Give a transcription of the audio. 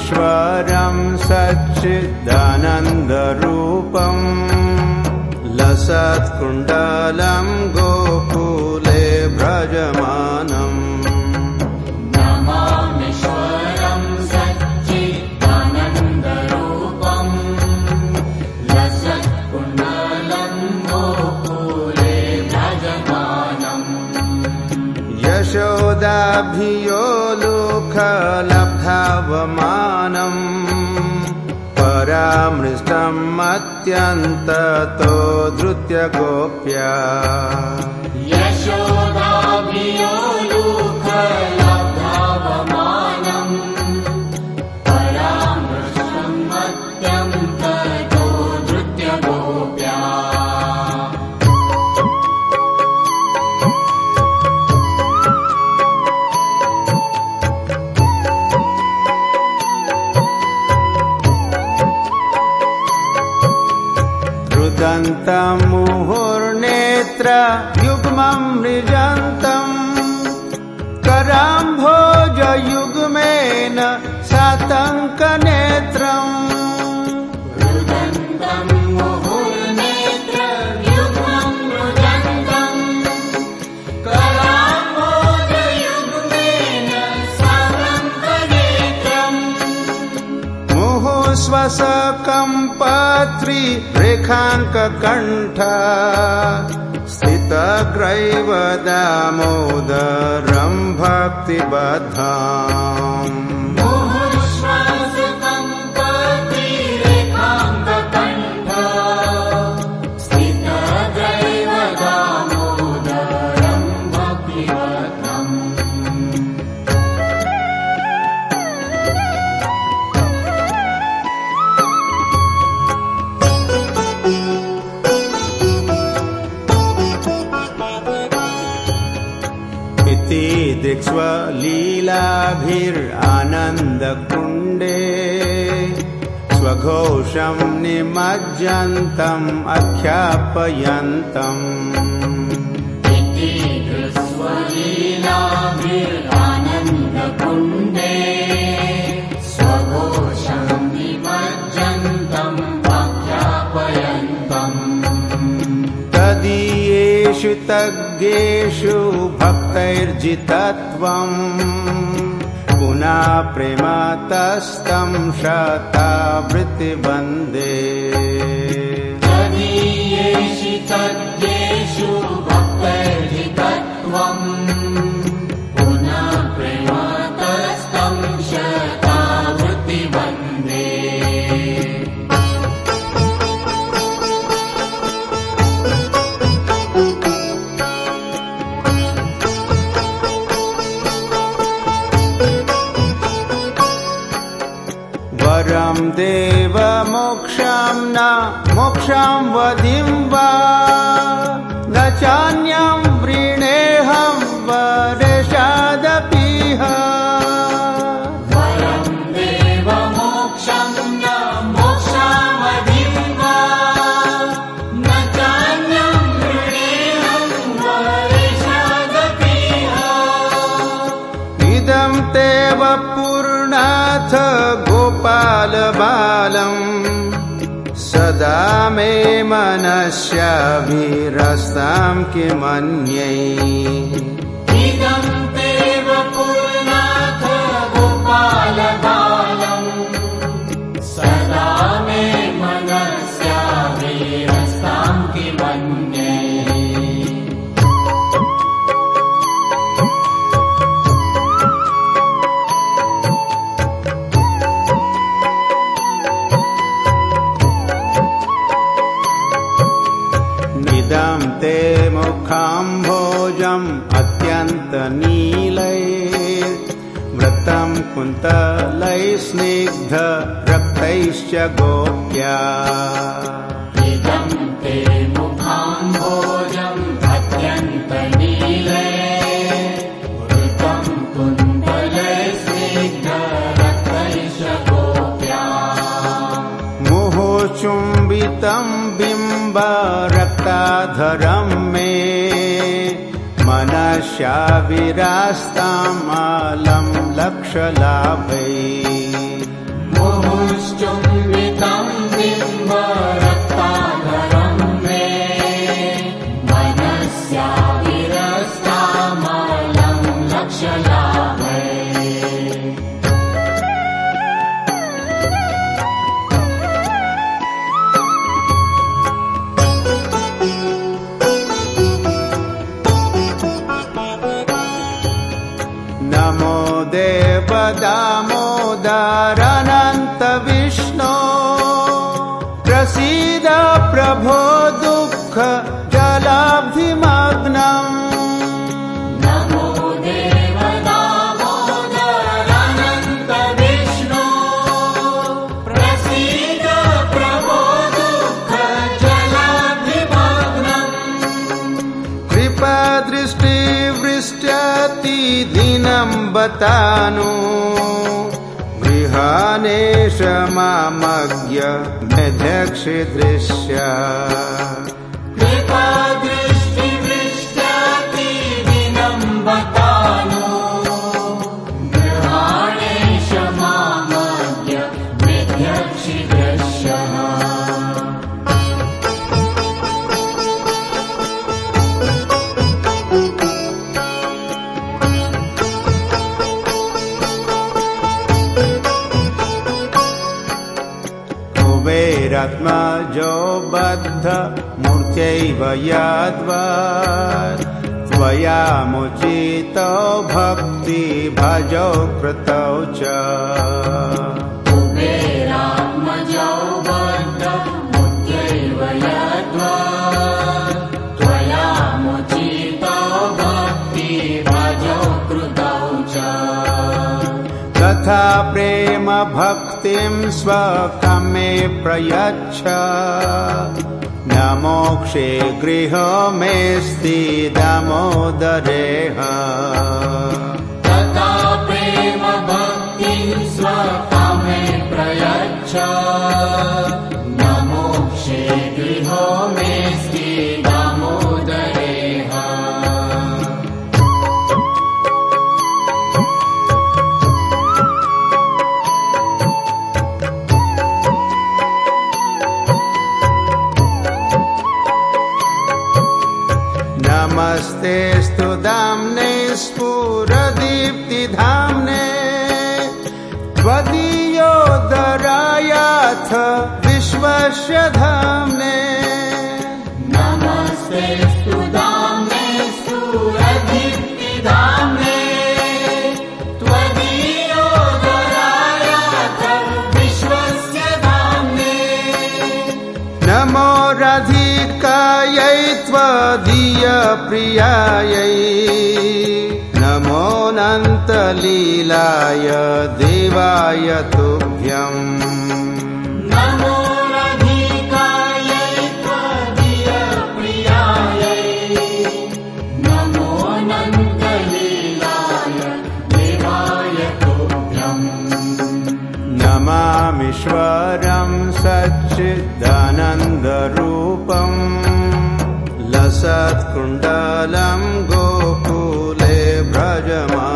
ईश्वरं सच्चिदानन्दरूपम् लसत्कुण्डलं गोकुले व्रजमानम् नमामीश्वरं सच्चिदानन्दरूपम् लसत्कुण्डलं गोकुले व्रजमानम् यशोदाभियो लोकलब्धावमानम् परामृष्टम् अत्यन्ततो धृत्य गोप्या यशोदाभियो लोकलब्धावमानम् परामृष्टम् अत्यन्ततो धृत्य गोप्या मुहुर्नेत्र युग्मं मृजन्तम् कराम्भोजयुग्मेन सातङ्कनेत्रम् स्वसकम्पत्री रेखाङ्ककण्ठ स्थितग्रैव दामोदरं भक्तिबद्धाम् स्वलीलाभिरानन्दकुण्डे स्वघोषं निमज्जन्तम् अख्यापयन्तम् स्वलीलाभिरानन्दकुण्डे स्वघोषं निमज्जन्तम् अख्यापयन्तम् तदीयेषु तज्ञेषु भक्तैर्जितत्वम् पुनः प्रेमतस्तं शतावृत्तिवन्दे तदीयेषु तज्ञेषु भक्तैर्जितत्वम् पुनः प्रेमतस्तं शतावृत्तिवन्दे वरं देव मोक्षं न मोक्षं वदिं वा न चान्यं वृणेऽहं वरेशादपीह वरं देव मोक्षं न मोक्षं वदिं वा न चान्यं वृणेऽहं वरेशादपीह इदं तेव पूर्णाथ गोपालबालम् सदा मे मनस्याभिरस्तां किमन्यै इदं तेव पूर्णाथ गोपालबालम् सदा मे मनस्याभिरस्तां किमन्यै इदं ते मुखाम्भोजम् अत्यन्तनीलैर्वृतं कुन्तलैः स्निग्ध रक्तैश्च गोप्या इदं ते मुखाम्भोजम् अत्यन्तनीलैर्वृतं कुन्तलैः स्निग्ध रक्तैश्च गोप्या मुहुचुम्बितं बिम्ब रक्ताधरं मे मनस्याभिरास्ताम् आलं लक्षलाभै बराबर। नमो देव दामोदरानन्त विष्णो प्रसीद प्रभो दुःख जलाब्धिमग्नम्। नमो देव दामोदरानन्त विष्णो प्रसीद प्रभो दुःख जलाब्धिमग्नम्। कृपादृष्टिवृष्ट्यति दिनं बतानु गृहानेश मामज्ञ मेध्यक्षिदृश्य। कृपादृष्टिवृष्ट्यति दिनं बतानु गृहाणेश मामज्ञ मेध्यक्षिदृश्यः। कुबेरात्मजो बद्ध मूर्त्यैव यद्वत् त्वया मुचितो भक्ति भजो कृतौ च। कुबेरात्मजो बद्ध मूर्त्यैव यद्वत् त्वया मुचितो भक्ति भजो कृतौ च। तथा प्रेम भक्तिं स्वकं मे प्रयच्छ न मोक्षे गृहो मेऽस्ति दामोदरेह। तथा प्रेम भक्तिं स्वकं मे प्रयच्छ न मोक्षे गृहो मेऽस्ति दामोदरेह। नमस्तेऽस्तु दाम्ने स्फुरदीप्तिधाम्ने त्वदीयोदरायाथ विश्वस्य धाम्ने। नमस्तेऽस्तु दाम्ने स्फुरदीप्तिधाम्ने त्वदीयोदरायाथ विश्वस्य धाम्ने। नमो राधिकायै त्वदीयप्रियायै नमोऽनन्तलीलाय देवाय तुभ्यम्। नमो राधिकायै त्वदीयप्रियायै नमोऽनन्तलीलाय देवाय तुभ्यम्। नमामीश्वरं सच्चिदानन्दरूपम् लसत्कुण्डलं गोकुले व्रजमानम्।